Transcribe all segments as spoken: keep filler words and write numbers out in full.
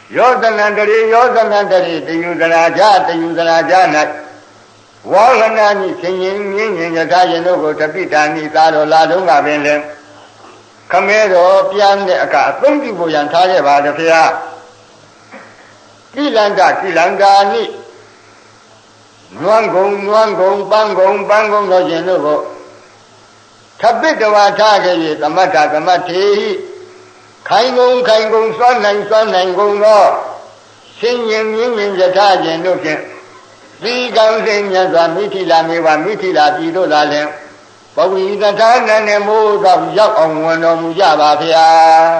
ယောသနန္တရေယောသနန္တရေတယုဇနာကြတယုဇနာကြ၌ဝါဟနာနိဆင်ရင်မြင်းရင်ယထာယင်တို့ကိုတပိတာနိသာတော်လာတော့ကပင်လဲခမဲတော်ပြန်တဲ့အခါအသုံးပြုဖို့ရန်ထားခဲ့ပါတဖေဟာကိလန္တကိလန္တာနိနွမ်းကုံနွမ်းကုံပန်းကုံပန်းကုံတော်ရှင်တို့ကိုထပိတဝါထားခဲ့၍သမတ္ထသမတ္ထေဟိခိုင်ကုံခိုင်ကုံစွမ်းနိုင်စွမ်းနိုင်ကုံသောဆင်ရင်မြင်းမြင်းယထာရှင်တို့ဖြင့်ဒီကံစင်မြတ်စွာမိထီလာမေဝမိထီလာပြည်တို့လာလင်ပဝိသထာနနဲ့မိုးတော့ရောက်အောင်ဝင်တော်မူကြပါဗျာ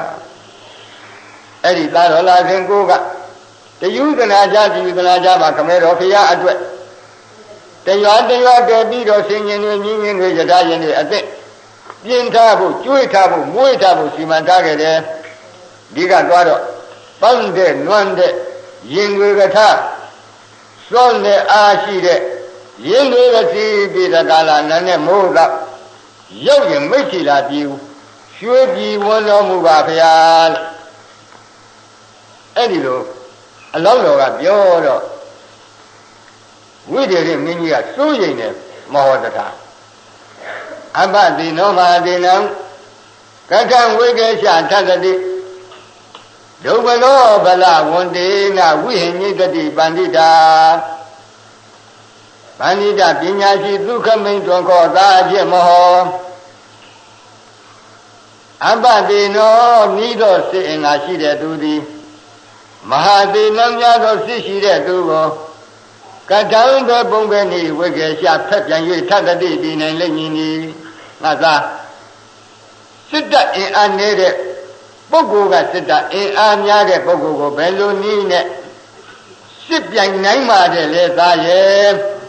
အဲ့ဒီသာတော်လာခင်ကိုကတယုဒနာကြတယုဒနာကြပါခမဲတော်ဖရာအတွက်တရွာတရွာတည်ပြီးတော့ဆင်ញင်တွေမြင်းမြင်းတွေယထာရှင်တွေအသက်ပြင်းထားဖို့ကျွေးထားဖို့မွေးထားဖို့စီမံထားခဲ့တယ်ဒီကသွားတော့ပန်းတဲ့နွမ်းတဲ့ရင်တွေကထားစွန့်တဲ့အားရှိတဲ့ရင်တွေကစီပြီးတဲ့ကာလနာနဲ့မိုးတော့ရောက်ရင်မိတ်ချီလာပြီရွှေပြည်ဝန်းတော်မူပါဗျာလို့အဲ့ဒီလိုအလောင်းတော်ကပြောတော့ဝိတေရမင်းကြီးကစိုးရိမ်တယ်မဟောတထာအဘတိနောမတိနံကထံဝိကေရှထသတိဒုဗလောဗလဝန္တေနဝိဟိညိတတိပန္တိတာပန္တိတာပညာရှိဒုက္ခမိန်တွန်ခောသာအဖြစ်မဟောအဘတိနောဤသောစေအင်္ဂါရှိတဲ့သူသည်မဟာသေနံများသောစစ်ရှိတဲ့သူကိုကထံပဲပုံပဲနေဝိကေရှဖက်ပြန်၍ထသတိတည်နိုင်လိမ့်မည်နီငါသာစစ်တပ်အင်အားနေတဲ့ပုဂ္ဂိုလ်ကစစ်တပ်အင်အားများတဲ့ပုဂ္ဂိုလ်ကိုဘယ်လိုနည်းနဲ့စစ်ပြိုင်နိုင်မှာတဲ့လေသားရဲ့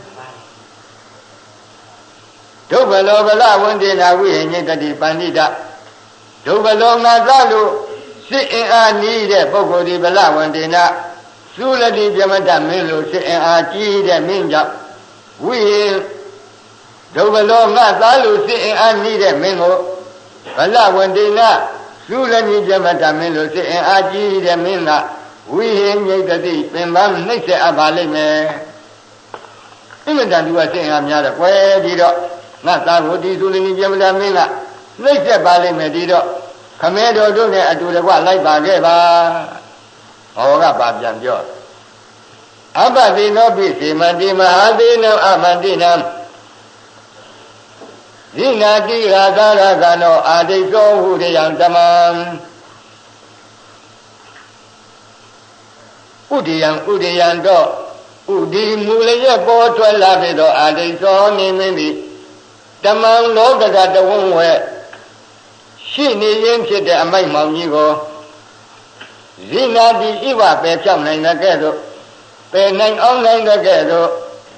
ဒုဗလောဗလဝန္တေနာဝိဟိညိတတိပန္တိတဒုဗလောငါသလို့စစ်အင်အားနည်းတဲ့ပုဂ္ဂိုလ်ဒီဗလဝန္တေနာသုလတိပြမတ္တမင်းလို့စစ်အင်အားကြီးတဲ့မင်းကြောင့်ဝိဟိဒုဗလောငါသားလို့စစ်အင်အားနည်းတဲ့မင်းကိုဗလဝန္တေနာသုလတိပြမတ္တမင်းလို့စစ်အင်အားကြီးတဲ့မင်းကဝိဟိညိတတိပင်ပန်းနှိမ့်ဆက်အပ်ပါလိမ့်မယ်အင်္ဂတန်သူကစစ်အင်အားများတယ်ကွယ်ပြီးတော့ငါသားကိုဒီသုလတိပြမတ္တမင်းကနှိမ့်ဆက်ပါလိမ့်မယ်ဒီတော့ခမဲတော်တို့နဲ့အတူတကွလိုက်ပါခဲ့ပါဟောကပါပြန်ပြောအပတိနောပိစေမတိမဟာတိနောအမန္တိနံဇိနာတိရာသာရကနောအာဒိသောဟုရိယံဓမ္မံဥဒိယံဥဒိယံတော့ဥဒီမူလရဲ့ပေါ်ထွက်လာပြီတော့အာဒိသောနေမင်းသည်ဓမ္မံလောကကတဝုံဝဲရှိနေရင်ဖြစ်တဲ့အမိုက်မောင်ကြီးကိုဇိနာတိဣဝပဲဖြောက်နိုင်တဲ့ကဲ့သို့ပယ်နိုင်အောင်နိုင်တဲ့ကဲ့သို့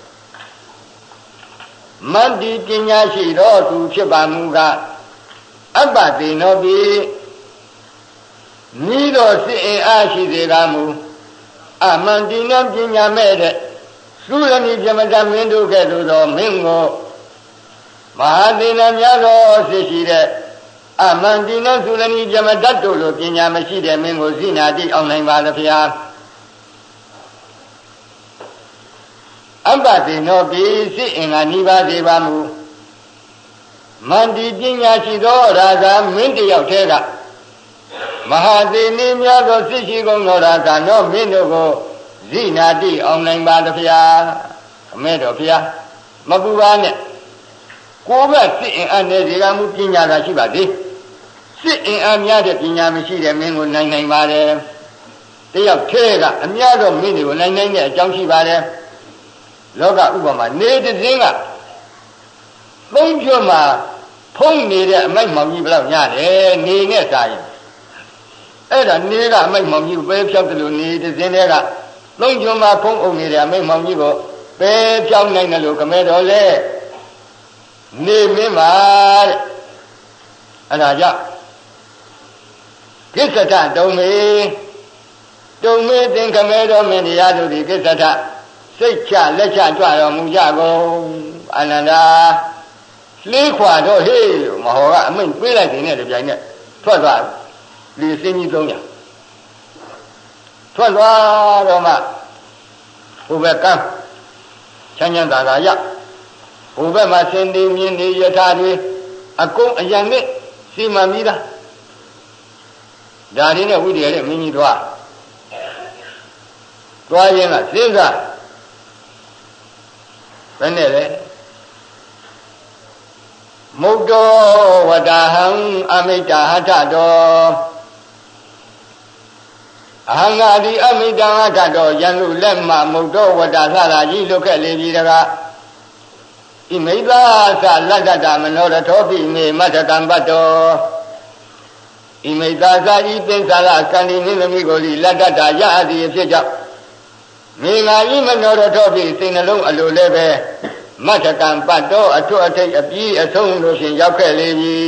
မတ္တိပညာရှိတော်သူဖြစ်ပါမူကားအပ္ပတိနောပိဤတော်စစ်အင်အားရှိစေကမူအမန္တိနပညာမဲ့တဲ့သုလနိပြမတ္တမင်းတို့ကဲ့သို့သောမင်းကိုမဟာသေနများသောစစ်ရှိတဲ့အမန္တိနသုလနိပြမတ္တတို့လိုပညာမရှိတဲ့မင်းကိုဇိနာတိအောင်နိုင်ပါသဗျာအပ္ပတိနောပိစိအင်္ဂါနိဗ္ဗာစေပါမူမန္တိပညာရှိသောရာဇာမင်းတယောက်တည်းကမဟာသေနိများသောစစ်ရှိကုန်သောရာဇာနောမင်းတို့ကိုဇိနာတိအောင်နိုင်ပါသဗျာအမဲတော်ဗျာမပူပါနဲ့ကိုယ်ကစစ်အင်အားနဲ့ဒီကမှုပညာသာရှိပါသေးစစ်အင်အားများတဲ့ပညာမရှိတဲ့မင်းကိုနိုင်နိုင်ပါတယ်တယောက်တည်းကအများသောမင်းတွေကိုနိုင်နိုင်တဲ့အကြောင်းရှိပါတယ်လောကဥပမာနေတစင်းကသုံးကျွတ်မှာဖုံးနေတဲ့အမိုက်မောင်ကြီးဘယ်လောက်ညတယ်နေနဲ့စားရင်အဲ့ဒါနေကအမိုက်မောင်ကြီးပဲဖြောက်တယ်လို့နေတစင်းတွေကသုံးကျွတ်မှာဖုံးအုပ်နေတဲ့အမိုက်မောင်ကြီးကိုပဲဖြောက်နိုင်တယ်လို့ခမဲတော်လဲနေမင်းပါတဲ့အဲ့ဒါကြောင့်ကိစ္စတတုံမေတုံမေသင်္ခမဲတော်မင်းတရားတို့ဒီကိစ္စတစိတ်ချလက်ချကြွတော်မူကြကုန်အနန္ဒာလေးခွာတော့ဟေးလို့မဟောကအမိန့်ပေးလိုက်တဲ့နဲ့တပြိုင်နက်ထွက်သွားလေစင်းကြီးသုံးရာထွက်သွားတော့မှဟိုဘက်ကမ်းချမ်းချမ်းသာသာရဟိုဘက်မှာစင်တီမြင်းတွေယထာတွေအကုန်အယံနဲ့စီမံပြီးသားဒါရင်းနဲ့ဝိတ္တရတဲ့မင်းကြီးသွားသွားရင်ကစဉ်းစားဘယ်နဲ့လဲမုတ်တောဝတ္တဟံအမိတ္တဟထတောအဟံငါဒီအမိတ္တဟထတောယံလူလက်မမုတ်တောဝတ္တသရာကြီးလွတ်ခဲ့လေပြီတကားဣမိသာသလတ္တတမနောရထောပိမေမတ္ထကံပတ္တောဣမိသာသဤသင်္သာရကန္တိနိသမီကိုလီလတ္တတရအသည်ဖြစ်ကြောင့်မေငါဤမနောရထောပိစိတ်နှလုံးအလိုလည်းပဲမတ္ထကံပတ္တောအထွတ်အထိပ်အပြီးအဆုံးလို့ရှင်ရောက်ခဲ့လေပြီ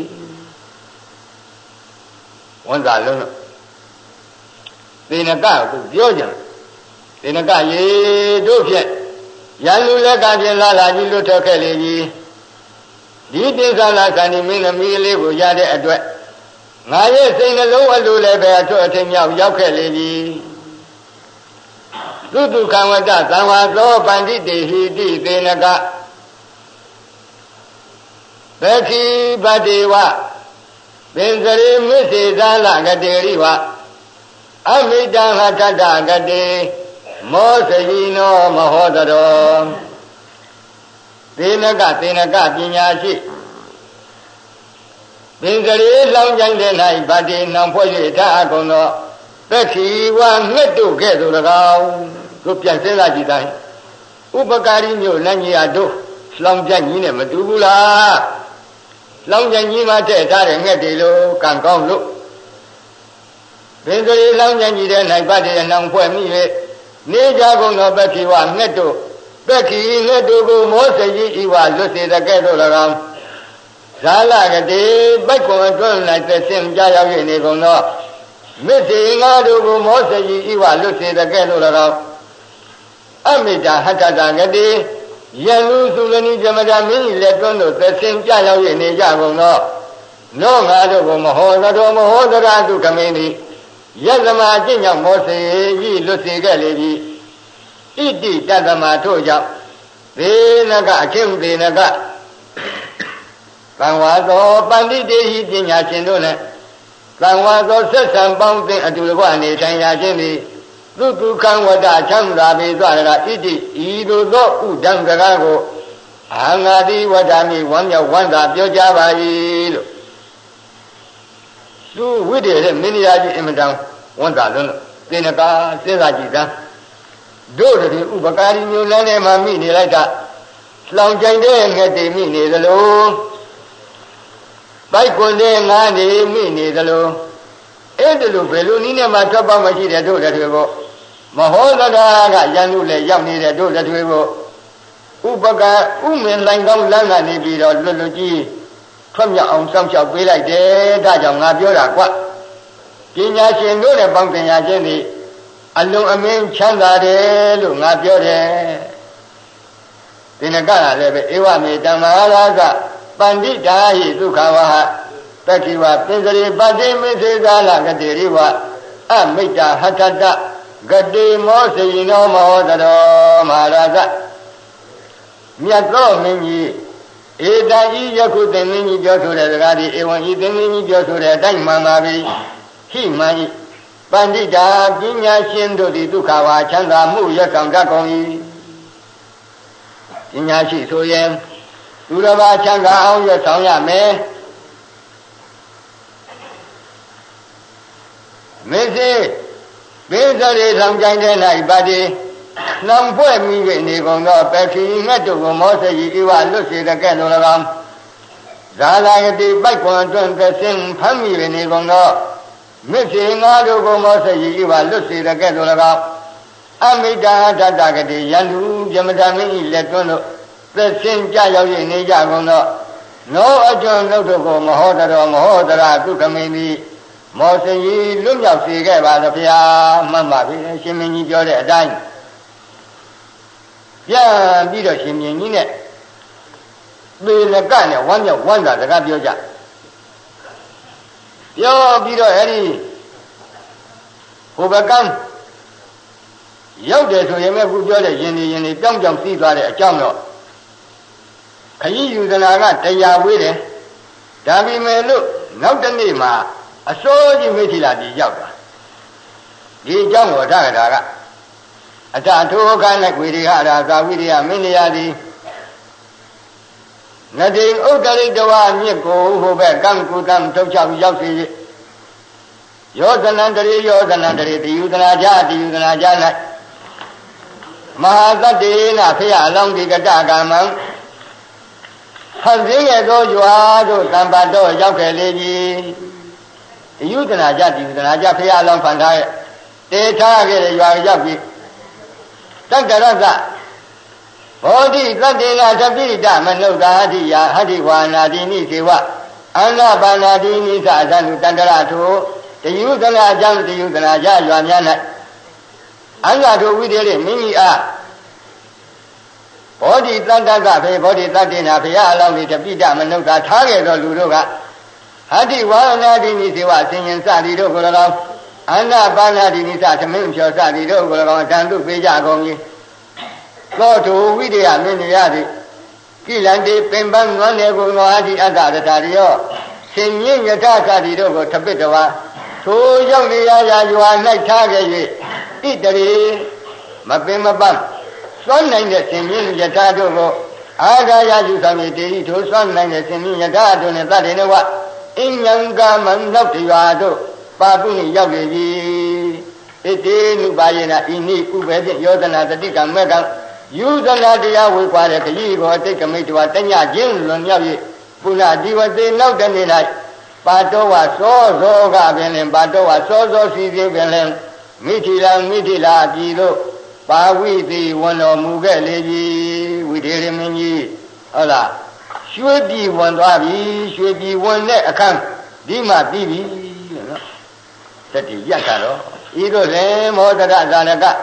ဝန်သာလုံးလို့သေနကကိုပြောကြတယ်သေနကရေတို့ဖြင့်ရန်လူလက်ကဖြင့်လာလာကြီးလွတ်ထွက်ခဲ့လေပြီဒီတိစ္ဆာလာကံဒီမင်းသမီးလေးကိုရတဲ့အတွက်ငါရဲ့စိတ်နှလုံးအလိုလည်းပဲအထွတ်အထိပ်မြောက်ရောက်ခဲ့လေပြီသုတုခံဝတ္တသံဝါသောပန္တိတေဟိတိသေနကသခိပတိဝပင်စရိမစ္စေသာလကတေရိဝအမိတံဟထတကတေမောစယိနောမဟောတရောသေနကသေနကပညာရှိပင်စရိလောင်းကြိုင်တဲ့၌ဗတ္တိနှောင်ဖွဲ့၍ထအကုန်သောသခိဝငှက်တို့ကဲ့သို့၎င်းတို့ပြန်စဉ်းစားကြည့်တိုင်းဥပကာရီမျိုးလမ်းကြီးအတို့လောင်းကြိုင်ကြီးနဲ့မတူဘူးလားလောင်းကြိုင်ကြီးမှာထည့်ထားတဲ့ငှက်တွေလိုကံကောင်းလို့ပင်စရိလောင်းကြိုင်ကြီးတဲ့၌ဗတ္တိနှောင်ဖွဲ့မိ၍နေကြကုန်သောပက္ခိဝငှက်တို့ပက္ခိငှက်တို့ကိုမောစကြီးဤဝလွတ်စေတဲ့ကဲ့သို့၎င်းဇာလကတိပိုက်ကွန်အတွင်း၌သက်ရှင်ကြရောက်၍နေကုန်သောမစ္စေငါတို့ကိုမောစကြီးဤဝလွတ်စေတဲ့ကဲ့သို့၎င်းအမိတ္တဟထတကတိယလူစုလနီဇမတာမင်းကြီးလက်တွန်းတို့သက်ရှင်ကြရောက်၍နေကြကုန်သောနောငါတို့ကိုမဟောတော်မဟောတရာသူခမင်းသည်ယသမအကျင့်ကြောင့်မောစေကြီးလွတ်စေခဲ့လေပြီဣတိတတမထို့ကြောင့်သေနကအခင်သေနကသံဝါသောပန္တိတေဟိပညာရှင်တို့နဲ့သံဝါသောဆက်ဆံပေါင်းသင်အတူတကွနေထိုင်ရခြင်းသည်သုတုခံဝတ္တချမ်းသာပေသွားရတာဣတိဤသို့သောဥဒံစကားကိုအာငါတိဝတ္တမိဝမ်းမြောက်ဝမ်းသာပြောကြပါ၏လို့သူဝိတ္တရဲ့မင်းရာကြီးအင်မတန်ဝန်တာလုံးလို့သေနကစဉ်းစားကြည့်သားတို့တည်းဥပကာရီမျိုးလမ်းထဲမှာမိနေလိုက်တာလောင်ကြိုင်တဲ့ငှက်တွေမိနေသလိုပိုက်ကွန်တဲ့ငါးတွေမိနေသလိုအဲ့ဒါလိုဘယ်လိုနည်းနဲ့မှထွက်ပေါက်မရှိတဲ့တို့လက်တွေကိုမဟောသတာကရန်လူလည်းရောက်နေတဲ့တို့လက်တွေကိုဥပကာဥမင်လိုင်ကောင်းလမ်းကနေပြီးတော့လွတ်လွတ်ကြီးထွက်မြောက်အောင်စောင့်ရှောက်ပေးလိုက်တယ်ဒါကြောင့်ငါပြောတာကွပညာရှင်တို့နဲ့ပေါင်းတင်ရခြင်းသည်အလုံးအမင်းချမ်းသာတယ်လို့ငါပြောတယ်ဒီနကကလည်းပဲဧဝမေတ္တမဟာရာဇပန္တိတာဟိဒုက္ခဝဟတက္ခိဝပင်စရိပတိမေသေသာလကတိရိဝအမိတ္တဟထတဂတိမောစေယိနောမဟောတရောမဟာရာဇမြတ်သောမင်းကြီးဧတံဤယခုသင်မင်းကြီးပြောဆိုတဲ့စကားဒီဧဝံဤသင်မင်းကြီးပြောဆိုတဲ့အတိုင်းမှန်ပါပြီဟိမှန်ဤပန္တိတာပညာရှင်တို့သည်ဒုက္ခဝါချမ်းသာမှုရဆောင်တတ်ကုန်၏ပညာရှိဆိုရင်သူတစ်ပါးချမ်းသာအောင်ရဆောင်ရမယ်မစ္စေပင်စရိဆောင်ကြိုင်တဲ့၌ပါတိနှောင်ဖွဲ့မိ၍နေကုန်သောပက္ခိငှက်တို့ကိုမောစကြီးဤဝလွတ်စေတဲ့ကဲ့သို့၎င်းဇာလာယတိပိုက်ကွန်အတွင်းသက်ရှင်ဖမ်းမိ၍နေကုန်သောမစ္စေငါတို့ကိုမောစကြီးဤဝလွတ်စေတဲ့ကဲ့သို့၎င်းအမိတ္တဟထတကတိယန္တုပြမတာမင်း၏လက်တွန်းတို့သက်ရှင်ကြရောက်၍နေကြကုန်သောနောအကျွန်းတို့ကိုမဟောတတော်မဟောတရာသူခမင်းသည်မောစကြီးလွတ်မြောက်စေခဲ့ပါသဗျာမှန်ပါပြီရှင်မင်းကြီးပြောတဲ့အတိုင်းပြန်ပြီးတော့ရှင်မင်းကြီးနဲ့သေလကနဲ့ဝမ်းမြောက်ဝမ်းသာစကားပြောကြပြောပြီးတော့အဲ့ဒီဟိုဘကံရောက်တယ်ဆိုရင်မဲ့ခုပြောတဲ့ရင်ဒီရင်ဒီပြောင်းပြောင်းစီးသွားတဲ့အကြောင်းတော့ခရီးယူသနာကတရားဝေးတယ်ဒါပေမဲ့လို့နောက်တစ်နေ့မှာအစိုးကြီးမိထီလာပြည်ရောက်တာဒီအကြောင်းကိုထားကြတာကအတထိုခါနဲ့ကွေရိဟရာသာဝိရိယမင်းရသည်နတိဥဒ္ဒရိတဝမြစ်ကိုဟိုဘက်ကံကုတံထုတ်ချောက်ရောက်စေယောဇနံတရေယောဇနံတရေတိယုဒနာကြတိယုဒနာကြ၌မဟာသတ္တေနဖယအလောင်းဒီကတကမ္မံဖန်ဆင်းရသောရွာတို့တံပါတော့ရောက်ခဲ့လေပြီတိယုဒနာကြတိယုဒနာကြဖယအလောင်းဖန်ထားရဲ့တေထားခဲ့တဲ့ရွာရောက်ပြီတက္ကရသဘောဓိသတ္တေကတပိတမနုဿာတိယဟတိဝါနာတိနိစေဝအန္နပါဏာတိနိသအသနုတန္တရထုတယုဒနာကြောင့်တယုဒနာကြရွာများ၌အန္နတို့ဝိတ္တေမိမိအားဘောဓိတတ္တကဖေဘောဓိတတ္တေနာဘုရားအလောင်းဒီတပိတမနုဿာထားခဲ့သောလူတို့ကဟတိဝါနာတိနိစေဝဆင်ញင်စသည်တို့ကို၎င်းအန္နပါဏာတိနိသသမင်းဖြောစသည်တို့ကို၎င်းတန်တုပေးကြကုန်၏သောတုဝိတယမင်းရသည်ကိလန္တိပင်ပန်းနွမ်းနေကိုငေါအာတိအတ္တရတာရောဆင်ញင်ယထစသည်တို့ကိုထပစ်တော်ထိုရောက်နေရရာရွာ၌ထားခဲ့၍ဣတရေမပင်မပန်းစွန့်နိုင်တဲ့ဆင်ញင်ယထတို့ကိုအာဂါယယူဆောင်၍တေဤထိုစွန့်နိုင်တဲ့ဆင်ញင်ယထတို့နှင့်တတ်တယ်နဝအဉ္ဉံကမံနောက်တရွာတို့ပါပုနိရောက်လေပြီဣတိနုပါယေနဤနိဥပေဖြင့်ယောဇနာတတိကမေကံယူဇနာတရားဝေကွာတဲ့ခကြီးကိုတိတ်ကမိတ်တော်တညချင်းလွန်မြောက်၍ပုဏ္ဏဒီဝသေနောက်တနေ့၌ပါတော်ဝသောသောကပင်လင်ပါတော်ဝသောသောစီစီပင်လင်မိထီလာမိထီလာပြည်သို့ပါဝိတိဝန်တော်မူခဲ့လေပြီဝိထေရမင်းကြီးဟုတ်လားရွှေပြည်ဝန်သွားပြီရွှေပြည်ဝန်တဲ့အခန်းဒီမှပြီးပြီလို့နော်တတိယတ်ကတော့ဤတို့လည်းမောဒရဇာလက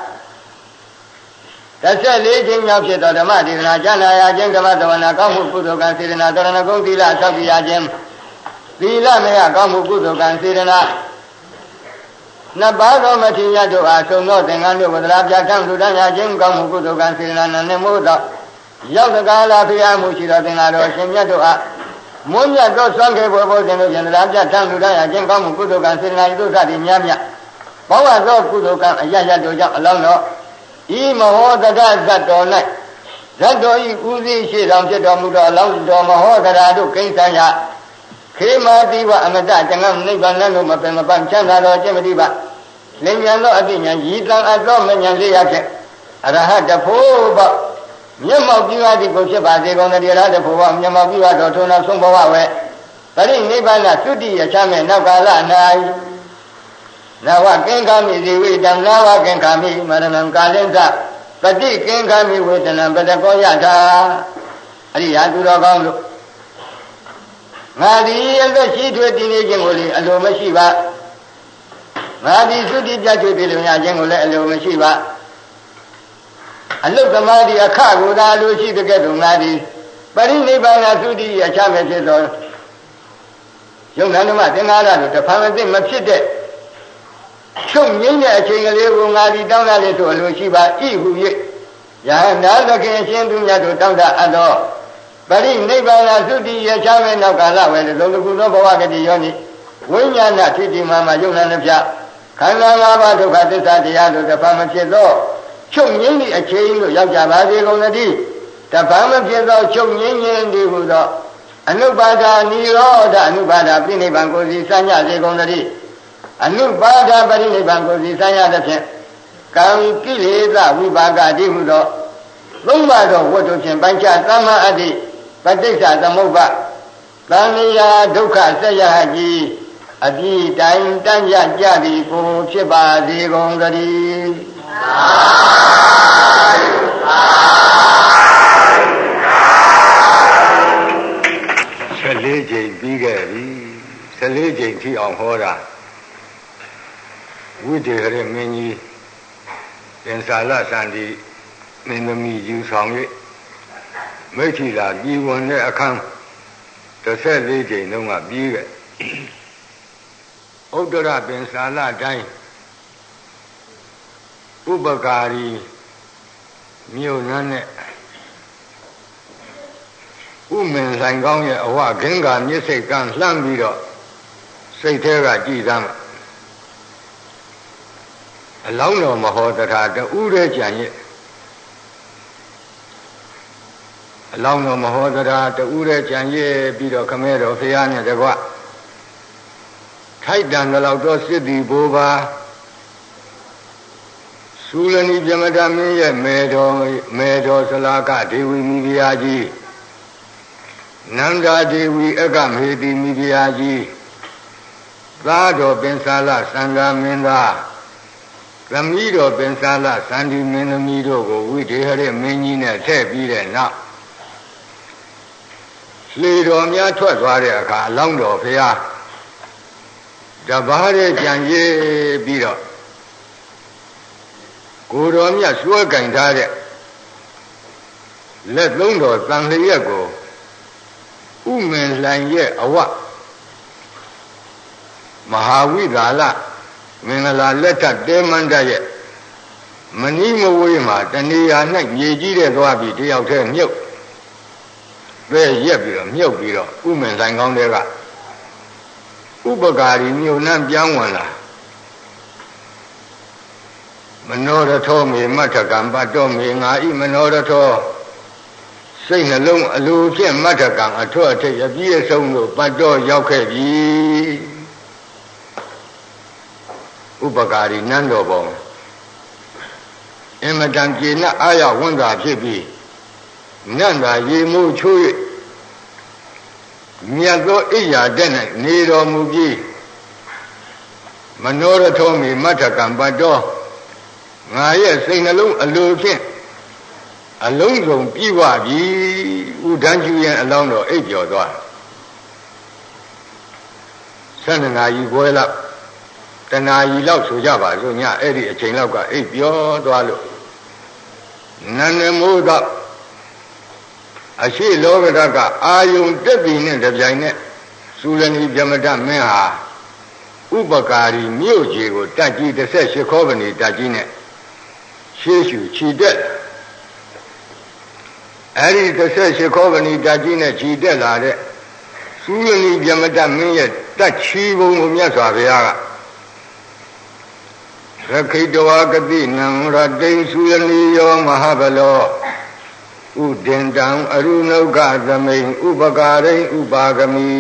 တစ်ဆက်လေးချင်းမြောက်ဖြစ်သောဓမ္မဒေသနာကျမ်းနာရခြင်းဓမ္မသဝနာကောင်းမှုကုသိုလ်ကံစေတနာတရဏဂုံသီလဆောက်ပြရခြင်းသီလမယကောင်းမှုကုသိုလ်ကံစေတနာနှစ်ပါးသောမထေရတို့အားဆုံးသောသင်္ကန်းတို့ဝဒရာပြထံလူတန်းရခြင်းကောင်းမှုကုသိုလ်ကံစေတနာနှင့်မို့သောရောက်တကားလာဖျားမှုရှိသောသင်္ဃာတော်ရှင်မြတ်တို့အားမွန်းမြတ်သောဆွမ်းခေဘောဘောဇင်တို့ယန္တရာပြထံလူတန်းရခြင်းကောင်းမှုကုသိုလ်ကံစေတနာတို့သတိများများဘောဝသောကုသိုလ်ကံအရရတို့ကြောင့်အလောင်းတော်ဤမဟောတတဇတ်တော်၌ဇတ်တော်ဤဥသိရှိတော်ဖြစ်တော်မူသောအလောင်းတော်မဟောတရာတို့ကိစ္စရာခေမာတိဝအမတကျင္ကနိဗ္ဗာန်တို့မပင်မပန်းချမ်းသာတော်ခြင်းမတိပါလင်ညာသောအတိညာရည်တန်အပ်သောမညာလေးရဖြင့်အရဟတဖို့ပေါ့မျက်မှောက်ပြုအပ်သည်ကိုဖြစ်ပါစေကုန်သတည်းရဟတဖို့ပေါ့မျက်မှောက်ပြုအပ်တော်ထုံနောက်ဆုံးဘဝဝဲပရိနိဗ္ဗာန်သုတိယချမ်းမဲ့နောက်ကာလ၌နဝကင်္ခာမိဇိဝိတံနဝကင်္ခာမိမရဏံကာလင်္စပတိကင်္ခာမိဝေဒနံပတကောယထာအရိယာသူတော်ကောင်းတို့ငါဒီအသက်ရှိထွေးတည်နေခြင်းကိုလေအလိုမရှိပါငါဒီသုတိပြတ်ထွေးတည်လို့ရခြင်းကိုလည်းအလိုမရှိပါအလုသမာဓိအခကိုသာလိုရှိတဲ့ကဲ့သို့ငါဒီပရိနိဗ္ဗာန်သုတိအချမဲ့ဖြစ်သောယုံနာဓမ္မသင်္ဃာရတို့တဖန်မသိမဖြစ်တဲ့ချုပ်ငင်းတဲ့အချိန်ကလေးကိုငါဒီတောင်းတာလေဆိုအလိုရှိပါဤဟု၍ယဟန္တာသခင်အရှင်သူမြတ်တို့တောင်းတအပ်သောပရိနိဗ္ဗာန်သုတိယချမဲ့နောက်ကာလဝယ်လုံးတစ်ခုသောဘဝဂတိယောနိဝိညာဏထိတိမာမယုံနာနှပြခန္ဓာ၅ပါးဒုက္ခသစ္စာတရားတို့တဖန်မဖြစ်သောချုပ်ငင်းသည့်အချိန်တို့ရောက်ကြပါစေကုန်သတည်းတဖန်မဖြစ်သောချုပ်ငင်းခြင်းဒီဟုသောအနုပါဒာနိရောဓအနုပါဒပြိနိဗ္ဗာန်ကိုစီစညစေကုန်သတည်းအနုပါဒပရိနိဗ္ဗာန်ကိုစီစညသဖြင့်ကံကိလေသာဝိပါကတိဟုသောသုံးပါးသောဝတ္ထုဖြင့်ပိုင်းခြားသမ္မာအတ္တိပဋိစ္စသမုပ္ပါသံဃာဒုက္ခဆက်ရဟကြီးအပြည့်တိုင်းတန်းရကြသည်ကိုဖြစ်ပါစေကုန်သတည်းဆယ်လေးကြိမ်ပြီးခဲ့ပြီဆယ်လေးကြိမ်ထိအောင်ဟောတာဝိတေဟရမင်းကြီးသင်္ဆာလသန္တိမင်းသမီးယူဆောင်၍မိထီလာပြည်ဝင်တဲ့အခန်းတစ်ဆက်လေးကြိမ်လုံးကပြီးခဲ့ဥဒ္ဒရပင်ဆာလတိုင်းဥပကာရီမြို့နန်းနဲ့ဥမင်ဆိုင်ကောင်းရဲ့အဝခင်း္ကာမြစ်စိတ်ကလှမ်းပြီးတော့စိတ်ထဲကကြည်သမ်းအလောင်းတော်မဟောတထာတူးတဲ့ကြံရဲ့အလောင်းတော်မဟောတထာတူးတဲ့ကြံရဲ့ပြီးတော့ခမဲတော်ဖရာနဲ့တကွထိုက်တန်တော့တော့စစ်တီဘိုးပါဆူလနီပြမတမင်းရဲ့မေတော်မေတော်ဆလာကဒေဝီမိဖုရားကြီးနန္ဒာဒေဝီအကမေတိမိဖုရားကြီးသားတော်ပင်စာလစံဃာမင်းသားသမီးတော်ပင်စာလစန္ဒီမင်းသမီးတို့ကိုဝိဒေဟရမင်းကြီးနဲ့ထည့်ပြီးတဲ့နောက်လေတော်များထွက်သွားတဲ့အခါအလောင်းတော်ဖရာတပါးတဲ့ကြံရည်ပြီးတော့ကိုယ်တော်မြတ်စွဲကင်ထားတဲ့လက်သုံးတော်သံလျက်ကိုဥမင်လှန်ရဲ့အဝမဟာဝိဒါလမင်္ဂလာလက်ထတဲမန္တရဲ့မနီးမဝေးမှာတဏှာ၌မြေကြီးတဲ့သွားပြီးတယောက်တည်းမြုပ်ပဲရက်ပြီးတော့မြုပ်ပြီးတော့ဥမင်လှန်ကောင်းတဲ့ကဥပကာရီမြို့နှံပြောင်းဝင်လာမနောရထောမေမထကံပတ်တော်မေငါဤမနောရထောစိတ်နှလုံးအလိုဖြင့်မထကံအထွတ်အထိပ်အပြည့်အစုံလို့ပတ်တော်ရောက်ခဲ့ပြီဥပကာရီနန်းတော်ပေါ်အင်မတန်ကျေနပ်အားရဝမ်းသာဖြစ်ပြီးနတ်သာရေမိုးချိုး၍မြတ်သောအိယာတဲ့၌နေတော်မူပြီးမနောရထောမေမထကံပတ်တော်ငါရဲ့စိတ်နှလုံးအလိုဖြင့်အလုံးစုံပြည့်ဝပြီဥဒန်းကျူရဲ့အလောင်းတော်အိပ်ပျော်သွားဆယ်နှစ်နာရီခွဲလောက်တနာရီလောက်ဆိုကြပါစို့ညအဲ့ဒီအချိန်လောက်ကအိပ်ပျော်သွားလို့နန္ဒမိုးကအရှိလောကဓာတ်ကအာယုံတက်ပြီးနဲ့တပြိုင်နဲ့စူလနီပြမတမင်းဟာဥပကာရီမြို့ကြီးကိုတက်ကြီးတစ်ဆက်ရှိခောပဏီတက်ကြီးနဲ့ရှေးရှုခြိတက်အဲ့ဒီတစ်ဆက်ရှိခောပဏီတက်ကြီးနဲ့ခြိတက်လာတဲ့စူလနီပြမတမင်းရဲ့တက်ချီပုံကိုမြတ်စွာဘုရားကရခိတဝါကတိနံရတိစူလနီယောမဟာဘလောဥဒင်တံအရုဏုကသမိန်ဥပကာရိဥပါဂမိ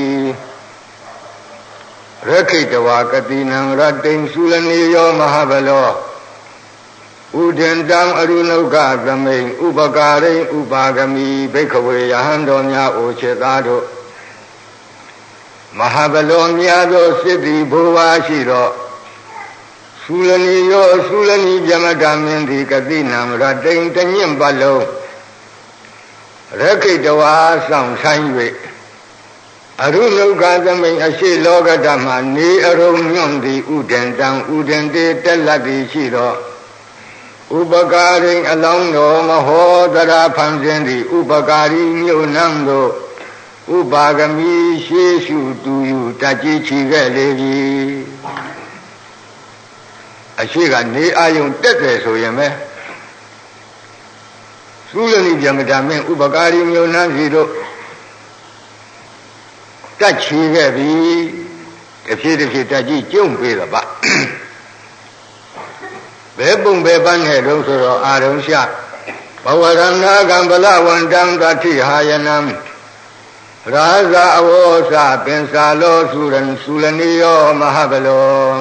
ရခိတဝါကတိနံရတိစူလနီယောမဟာဘလောဥဒင်တံအရုဏုကသမိန်ဥပကာရိဥပါဂမိဘိက္ခဝေယဟန်တော်များအိုခြေသားတို့မဟာဘလောများသောစစ်သည်ဘိုးဝါရှိတော့စူလနီယောစူလနီပြမတမင်းသည်ကတိနံရတိတညင့်ပတ်လုံးရခိတဝါဆောင်ဆိုင်၍အရုဏုကသမိန်အရှိလောကဓာတ်မှနေအရုံညွန့်သည်ဥဒင်တံဥဒင်တေတက်လက်သည်ရှိသောဥပကာရိအလောင်းတော်မဟောတရာဖန်ဆင်းသည်ဥပကာရီမြို့နှံသို့ဥပါဂမိရှေးရှုတူယူတကြီးချီခဲ့လေပြီအရှိကနေအာယုံတက်တယ်ဆိုရင်ပဲစူလနီပြမတမင်းဥပကာရီမြို့နှံစီတို့တက်ချီခဲ့ပြီတဖြည်းတဖြည်းတက်ကြီးကျုံပေးတော့ပါဘယ်ပုံဘယ်ပန်းနဲ့တုံးဆိုတော့အာရုံရှဘဝရဏကံဗလဝန္တံတတိဟာယနံရာဇာအဝောစပင်စာလောစုရံစူလနီယောမဟာဘလော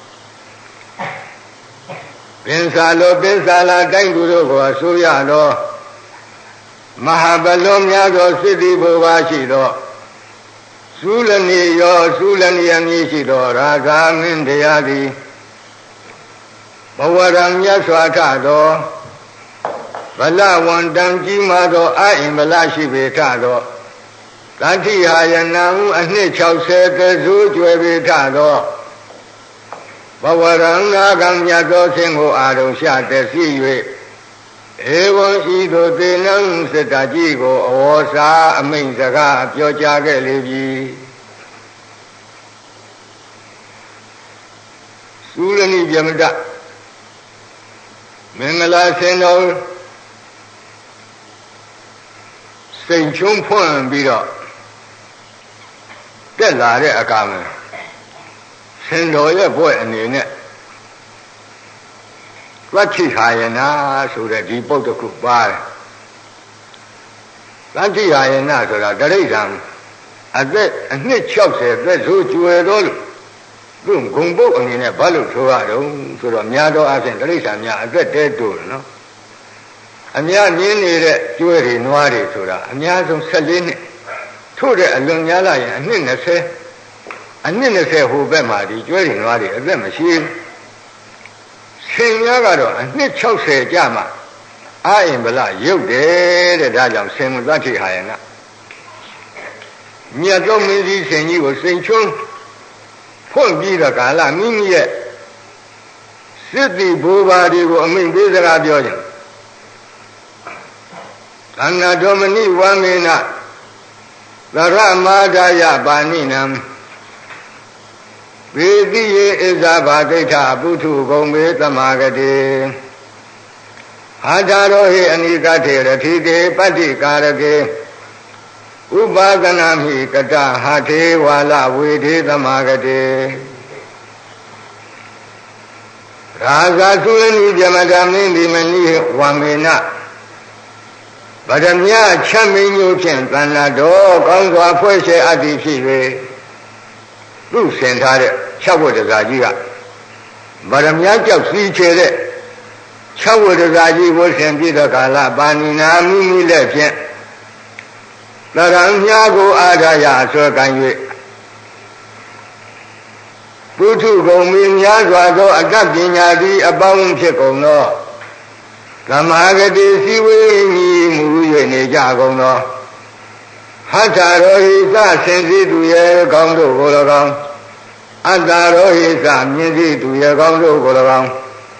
ပင်စာလောပင်စာလာတိုင်းသူတို့ကိုအစိုးရသောမဟာဘလောများသောစစ်သည်ဘုရားရှိသောစူလနီယောစူလနီယမည်ရှိသောရာဇာမင်းတရားသည်ဘဝရံမြတ်စွာထသောဗလဝန္တံကြီးမားသောအာအိမ်ဗလရှိပေထသောတတိဟာယနံအနှစ်၆၀ကဇူးကျွယ်ပေထသောဘဝရံနာကံမြတ်သောဆင်းကိုအာရုံရှတက်စီ၍ဧဝံဤသို့သေနံစတကြီးကိုအဝေါ်စာအမိန့်စကားပြောကြားခဲ့လေပြီစူလနီပြမတမင်္ဂလာဆင်တော်စိန်ချုံဖွင့်ပြီးတော့တက်လာတဲ့အခါမှာဆင်တော်ရဲ့ဘွဲ့အနေနဲ့သတ္တိဟာယနာဆိုတဲ့ဒီပုဒ်တစ်ခုပါတယ်သတ္တိဟာယနာဆိုတာတရိစ္ဆာန်အသက်အနှစ်၆၀သက်ဆိုကျွယ်တော့လို့သူ့ဂုံပုတ်အနေနဲ့ဘာလို့ဆိုရတော့ဆိုတော့များသောအားဖြင့်တရိစ္ဆာန်များအသက်တဲတိုးတယ်နော်အများမြင်နေတဲ့ကျွဲတွေနွားတွေဆိုတာအများဆုံး၁၄နှစ်ထို့တဲ့အလွန်များလာရင်အနှစ်၂၀အနှစ်၂၀ဟိုဘက်မှာဒီကျွဲတွေနွားတွေအသက်မရှိဘူးဆင်များကတော့အနှစ်၆၀ကြာမှအာရင်ဗလရုပ်တယ်တဲ့ဒါကြောင့်ဆင်သတ္တိဟာယနာမြတ်သောမင်းကြီးဆင်ကြီးကိုစိန်ချုံးဖွင့်ပြီးတော့ကာလမိမိရဲ့စစ်တီဘိုးဘာတွေကိုအမိန့်ပေးစကားပြောကြသန္နာဒေါမနိဝမေနသရမာဒယပါဏိနံဝေတိယေဣဇာဘာဒိဋ္ဌပုထုဂုံမေသမာဂတိဟာတာရောဟိအနိကထေရထိတေပတ္တိကာရကေဥပါဒနာမိကတဟာထေဝါလဝေဒေသမာဂတိရာဇာသုလနိပြမတမင်းဒီမနိဝံမေနဗဒမြချမ်းမင်းညိုဖြင့်သန္နာတော်ကောင်းစွာဖွဲ့ရှဲအပ်သည်ဖြစ်၍သူ့ဆင်ထားတဲ့၆ဝတ္တဇာကြီးကဗဒမြကြောက်စီးချေတဲ့၆ဝတ္တဇာကြီးကိုဆင်ပြတဲ့ကာလပါဏိနာမိမိလက်ဖြင့်သရံမြာကိုအာရယအစွဲကံ၍ပုထုဂုံမင်းများစွာသောအတ္တပညာသည်အပေါင်းဖြစ်ကုန်သောသမာဂတိစီဝေညီမူ၍နေကြကုန်သောဟတ္တရောဟိသဆင်စီသူရဲ့ကောင်းတို့ကို၎င်းအတ္တရောဟိသမြင်စီသူရဲ့ကောင်းတို့ကို၎င်း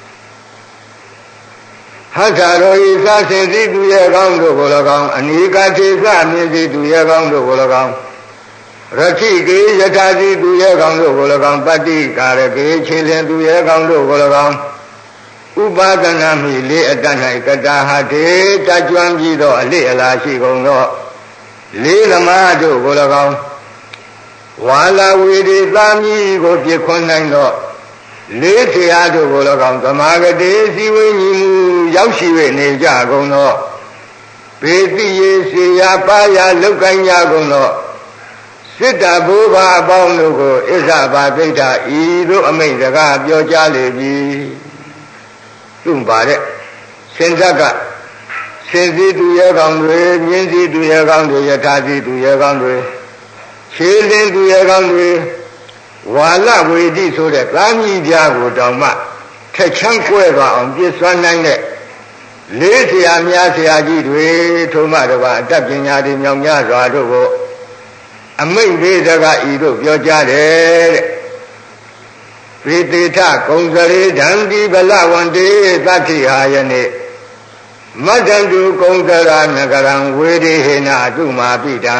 ဟတ္တရောဟိသဆင်စီသူရဲ့ကောင်းတို့ကို၎င်းအနိကတိသမြင်စီသူရဲ့ကောင်းတို့ကို၎င်းရတိကေယထာစီသူရဲ့ကောင်းတို့ကို၎င်းပတ္တိကာရကေခြေလင်သူရဲ့ကောင်းတို့ကို၎င်းဥပါဒနာမိလေးအတ္တ၌ကတာဟတေတကြွမ်းပြီးသောအလေးအလာရှိကုန်သောလေးသမားတို့ကို၎င်းဝါလာဝေဒီသာမီကိုပြခွန်းနိုင်သောလေးဆရာတို့ကို၎င်းသမာဂတိစီဝိညီမူရောက်ရှိ၍နေကြကုန်သောဘေတိယေစေယပါယလောက်ကိုင်းကြကုန်သောစစ်တဘိုးဘာအပေါင်းတို့ကိုဣဇဘာဒိဋ္ဌဤသို့အမိန့်စကားပြောကြားလေပြီသူ့ပါတဲ့စင်ဇက်ကစင်စီသူရဲ့ကောင်းတွေမြင်းစီသူရဲ့ကောင်းတွေယထာစီသူရဲ့ကောင်းတွေခြေလင်းသူရဲ့ကောင်းတွေဝါလဝေတိဆိုတဲ့သာမီးပြားကိုတောင်မှထက်ချမ်းကွဲသွားအောင်ပြည့်စွမ်းနိုင်တဲ့လေးဆရာများဆရာကြီးတွေထိုမှတပါအတတ်ပညာတွေမြောင်များစွာတို့ကိုအမိန့်ပေးစကားဤတို့ပြောကြားတယ်တဲ့ဝိတေထကုံစရေဓံတိဗလဝန္တေသတ္တိဟာယနေမတ္တံတုကုံစရာနဂရံဝေဒေဟေနတုမာပိတံ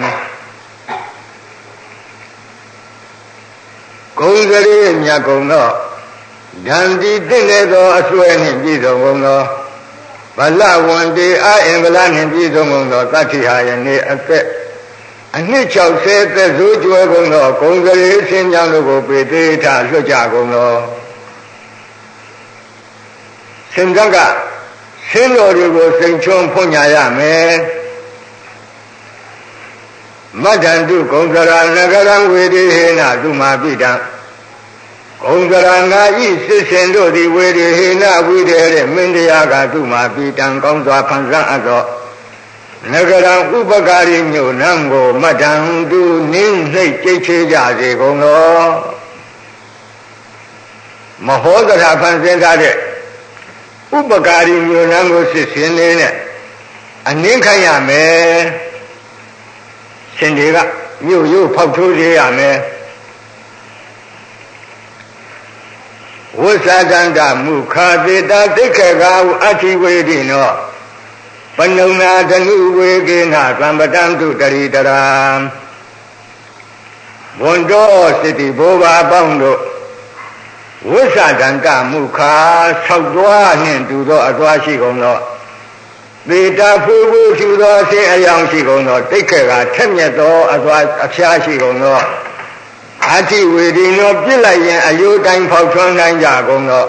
ကုံစရေမြတ်ကုံတော့ဓံတိတင့်တဲ့သောအစွဲနှင့်ပြည့်စုံကုန်သောဗလဝန္တေအာအင်္ဂလနှင့်ပြည့်စုံကုန်သောသတ္တိဟာယနေအသက်အနှစ်၆၀သက်ဆိုးကျွဲကုန်သောဂုံကလေးဆင်းကြောင်းတို့ကိုပေသေးထလွတ်ကြကုန်သောဆင်ကကဆင်းတော်တွေကိုစိန်ချုံဖွညာရမယ်မတ္တန္တုဂုံစရာနဂရံဝေဒေဟေနသုမာပိတံဂုံစရာငါဤစစ်စင်တို့သည်ဝေဒေဟေနဝိဒေတဲ့မင်းတရားကသုမာပိတံကောင်းစွာဖန်ဆန်းအပ်သောနဂရံဥပကာရီမြို့နံကိုမတ္တံတုနင်းနှိတ်ကြိတ်ချေကြစေကုန်သောမဟောသရာဖန်ဆင်းထားတဲ့ဥပကာရီမြို့နံကိုစစ်စင်လေးနဲ့အနင်းခိုင်းရမယ်ရှင်တွေကမြို့ရိုးဖောက်ထိုးစေရမယ်ဝိသဒန္တမုခာတိတာသိက္ခကာဟုအဋ္ဌိဝေဒိနောပနုနာတနုဝေကေနသံပတံတုတရိတရာဘွန်တော်စိတ္တိဘိုးဘာပေါင်းတို့ဝိသဒန္တမုခာဆောက်သွားနှင့်တူသောအသွားရှိကုန်သောသေတာဖူးဖူးထူသောအခြင်းအယောင်ရှိကုန်သောတိတ်ခက်ကထက်မြက်သောအသွားအဖျားရှိကုန်သောအတိဝေဒီနောပြစ်လိုက်ရင်အယိုးတိုင်းဖောက်ထွန်းနိုင်ကြကုန်သော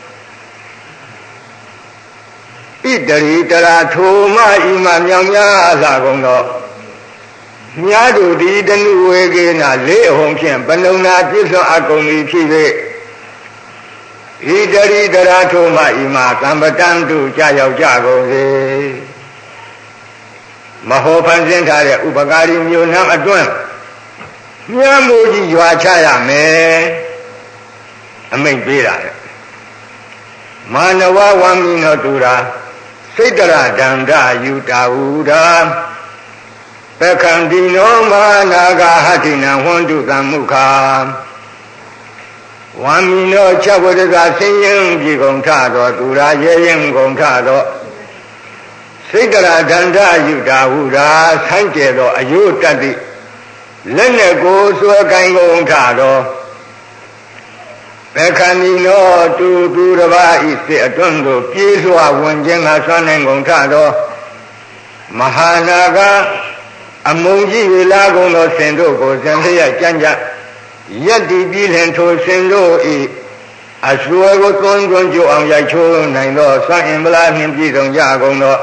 ဣတရိတရာထိုမဤမမြောင်များလာကုန်သောမြားတို့သည်တဏှုဝေကေနလေးအဟုန်ဖြင့်ပနုံနာပြည့်စုံအကုန်၏ဖြစ်၍ဣတရိတရာထိုမဤမကမ္ပတံတုကြာရောက်ကြကုန်စေမဟောဖန်ဆင်းထားတဲ့ဥပကာရီမျိုးနှံအတွန်းမြတ်မိုးကြီးရွာချရမယ်အမိန့်ပေးတာလေမာနဝဝံမိနောတူရာစိတ်တရဒန္တယူတာဟုရာပက္ခန္တိနောမာနာဂဟတိနံဟွန္တုတံမုခာဝံမိနောချက်ဝတ္တကဆင်းရင်ပြေကုန်ထသောတူရာရဲရင်ကုန်ထသောစိတ်တရဒန္တယူတာဟုရာဆန်းကျဲသောအယုတ္တတိလက်နဲ့ကိုဆွဲကိုင်ကုန်ထသောပက္ခန္တိနောတူသူတစ်ပါးဤစေအတွန်းသို့ပြေးစွာဝင်ခြင်းကဆွမ်းနိုင်ကုန်ထသောမဟာနာကအမုံကြီးဝေလာကုန်သောဆင်တို့ကိုဇံလျက်ကြမ်းကြယက်တီပြီးလင်ထိုဆင်တို့ဤအစွဲကိုသွန်းသွန်းကြိုအောင်ရိုက်ချိုးနိုင်သောစွမ်းအင်ပလားနှင့်ပြည့်စုံကြကုန်သော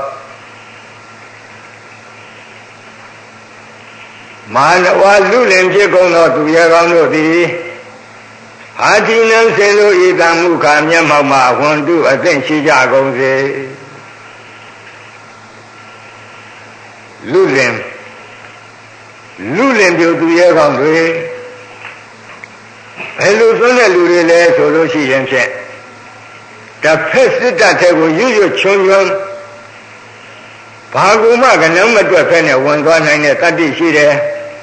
မာနဝလူလင်ဖြစ်ကုန်သောသူရဲကောင်းတို့သည်အာတိနံဆင်တို့ဤတံမုခာမျက်မှောက်မှဝန္တုအသိရှိကြကုန်စေလူလင်လူလင်ပြသူရဲကောင်းတွေဘယ်လိုသွန်းတဲ့လူတွေလဲဆိုလို့ရှိရင်ဖြင့်တစ်ဖက်စစ်တပ်ထဲကိုရွရွချွန်ချွန်ဘာကူမှကနမ်းမတွက်ဖဲနဲ့ဝင်သွားနိုင်တဲ့တတ္တိရှိတယ်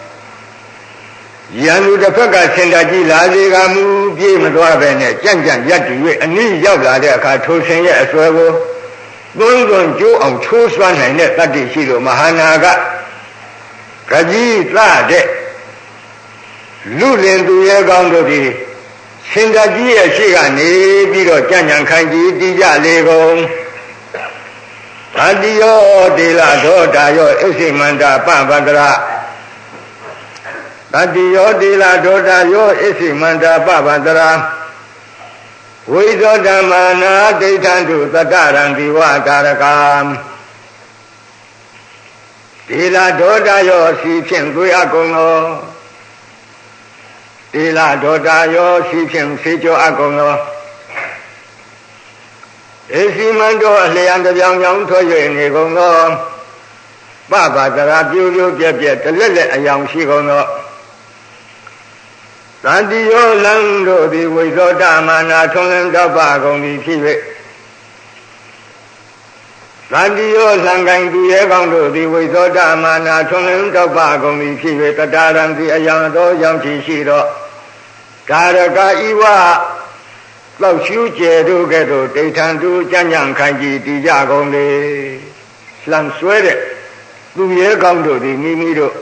ရန်သူတစ်ဖက်ကဆင်တကြီးလာစေကမူပြေးမသွားပဲနဲ့ကြံ့ကြံ့ရက်တူ၍အနည်းရောက်လာတဲ့အခါထိုဆင်ရဲ့အစွဲကိုသွန်းသွန်းကျိုးအောင်ချိုးဆွမ်းနိုင်တဲ့တတ္တိရှိလို့မဟာနာကကကြီးသတဲ့လူလင်သူရဲကောင်းတို့သည်ဆင်တကြီးရဲ့ရှေ့ကနေပြီးတော့ကြံ့ကြံ့ခိုင်ကြီးတီးကြလေကုန်ဗတိယောဒေလဒေါတာယောဣစိမန္တာပဗန္တရတတိယောတိလာဒေါတာယောဣစိမန္တာပဗန္တရာဝိသောဓမ္မာနာဒိဋ္ဌံတုသတ္တရံဒီဝကာရကံတိလာဒေါတာယောစီဖြင့်သွေးအကုန်သောတိလာဒေါတာယောစီဖြင့်ဆေးကြောအကုန်သောဣစိမန္တောအလျံတပြောင်ပြောင်ထွက်၍နေကုန်သောပဗန္တရာပြိုးပြိုးပြက်ပြက်တလက်လက်အယောင်ရှိကုန်သောသတိယောလံတို့သည်ဝိသောတမာနာထုံးလင်းတောက်ပါကုန်သည်ဖြစ်၍သတိယောလံကိုင်သူရဲကောင်းတို့သည်ဝိသောတမာနာထုံးလင်းတောက်ပါကုန်သည်ဖြစ်၍တတရံသည်အယံသောကြောင့်ရှိသောကာရကဤဝလောက်ရှုကျဲတို့ကဲ့သို့ဒိဋ္ဌံသူကြံ့ကြံ့ခိုင်ကြည်တည်ကြကုန်လေလှမ်းဆွဲတဲ့သူရဲကောင်းတို့သည်မိမိတို့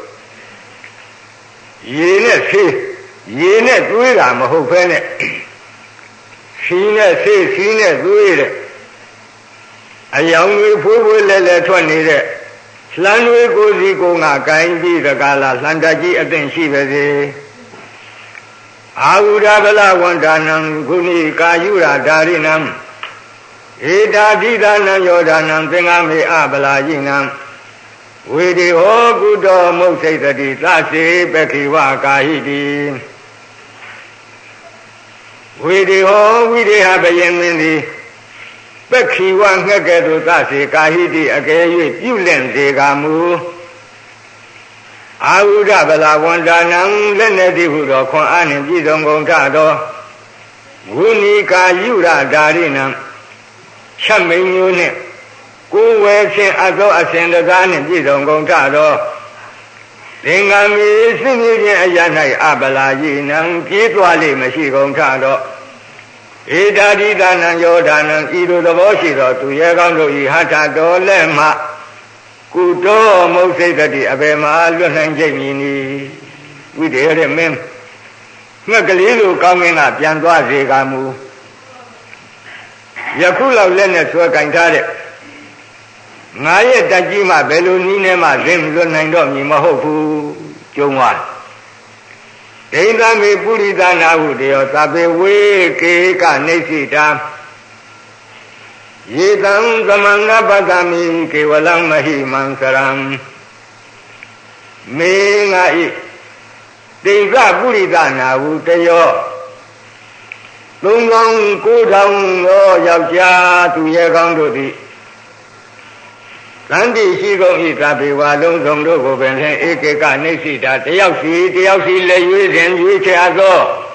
ရေနဲ့ဆေးရေနဲ့သွေးတာမဟုတ်ဘဲနဲ့စီနဲ့ဆေးစီနဲ့သွေးတဲ့အယောင်တွေဖွေးဖွေးလဲလဲထွက်နေတဲ့လှမ်းတွေကိုစီကိုငါကိုင်းပြီးတကားလားလှမ်းတကြီးအသိရှိပါစေအာဟုရဗလဝန္ဒနံဂုဏီကာယုရာဓာရိနံဧတာဓိဒါနံယောဒါနံသင်္ဃမေအဗလာယိနံဝေဒီဟောကုတောမုတ်စိတ်တိသစေပခိဝကာဟိတိဝေဒီဟောဝိရိဟဘယင်မင်းသည်ပခိဝငှက်ကဲ့သို့သစေကာဟိတိအကယ်၍ပြုလင့်စေကမူအာဟုရဗလာဝန္ဒနံလက်နဲ့တည်းဟုသောခွန်အားနှင့်ပြည့်စုံကုန်ထသောဝုဏီကာယုရဓာရိနံချက်မိန်မျိုးနှင့်ကိုယ်ဝယ်ဖြင့်အသောအစဉ်တကားနှင့်ပြည့်စုံကုန်ထသောသင်္ကမီစိတ်ဖြင့်အရ၌အပလာယိနံပြေးသွားလိမ့်မရှိကုန်ထသောဧတာတိဒါနံယောဒါနံဤသို့သဘောရှိသောသူရဲကောင်းတို့၏ဟထတော်လက်မှကုတောမုတ်စိတ်တိအဘယ်မှာလွတ်နိုင်ကြမည်နည်းဝိတေရမင်းငှက်ကလေးလိုကောင်းကင်ကပြန်သွားစေကမူယခုလောက်လက်နဲ့ဆွဲကင်ထားတဲ့ငါရဲ့တက်ကြီးမှဘယ်လိုနည်းနဲ့မှသိမလွတ်နိုင်တော့မည်မဟုတ်ဘူးကျုံသွားဒိဋ္ဌမေပုရိသနာဟုတယောသဗ္ဗေဝေကေကနေစိတာယေတံသမန္နပတ္တမိကေဝလံမဟိမံစရံမေငါဤဒိဋ္ဌပုရိသနာဟုတယောသုံးကောင်းကိုးထောင်သောယောက်ျားသူရဲ့ကောင်းတို့သည်သန္တိရှိကုန်ဤသဗ္ဗေဝါလုံးစုံတို့ကိုပင်လျှင်ဧကေကနေစိတာတယောက်စီတယောက်စီလက်ရွေးစဉ်ရွေးချသော